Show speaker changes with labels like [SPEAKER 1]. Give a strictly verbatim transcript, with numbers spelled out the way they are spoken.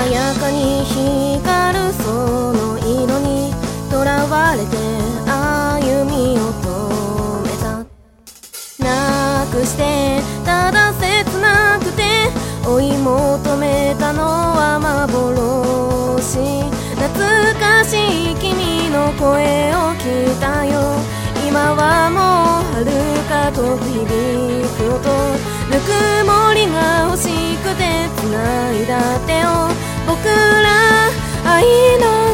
[SPEAKER 1] 鮮やかに光るその色にとらわれて歩みを止めた。なくしてただ切なくて追い求めたのは幻。懐かしい君の声を聞いたよ。今はもう遥か遠く響く音。ぬくもりが欲しくて繋いだ手を僕ら愛の